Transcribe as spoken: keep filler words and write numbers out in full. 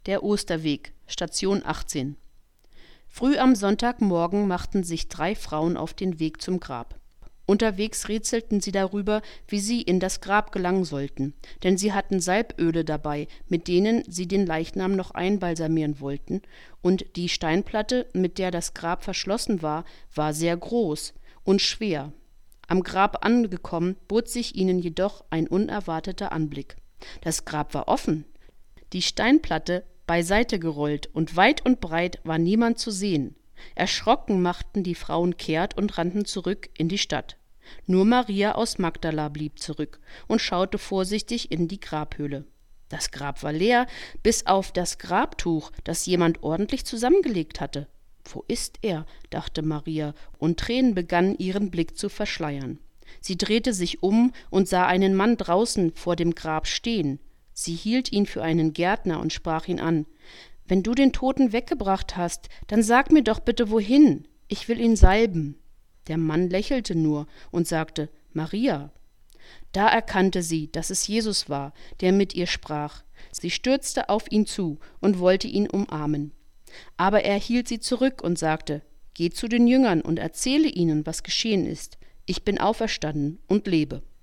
Der Osterweg, Station achtzehn. Früh am Sonntagmorgen machten sich drei Frauen auf den Weg zum Grab. Unterwegs rätselten sie darüber, wie sie in das Grab gelangen sollten, denn sie hatten Salböle dabei, mit denen sie den Leichnam noch einbalsamieren wollten, und die Steinplatte, mit der das Grab verschlossen war, war sehr groß und schwer. Am Grab angekommen, bot sich ihnen jedoch ein unerwarteter Anblick. Das Grab war offen, die Steinplatte beiseite gerollt, und weit und breit war niemand zu sehen. Erschrocken machten die Frauen kehrt und rannten zurück in die Stadt. Nur Maria aus Magdala blieb zurück und schaute vorsichtig in die Grabhöhle. Das Grab war leer, bis auf das Grabtuch, das jemand ordentlich zusammengelegt hatte. »Wo ist er?« dachte Maria, und Tränen begannen ihren Blick zu verschleiern. Sie drehte sich um und sah einen Mann draußen vor dem Grab stehen. Sie hielt ihn für einen Gärtner und sprach ihn an. »Wenn du den Toten weggebracht hast, dann sag mir doch bitte wohin. Ich will ihn salben.« Der Mann lächelte nur und sagte, »Maria.« Da erkannte sie, dass es Jesus war, der mit ihr sprach. Sie stürzte auf ihn zu und wollte ihn umarmen. Aber er hielt sie zurück und sagte, »Geh zu den Jüngern und erzähle ihnen, was geschehen ist. Ich bin auferstanden und lebe.«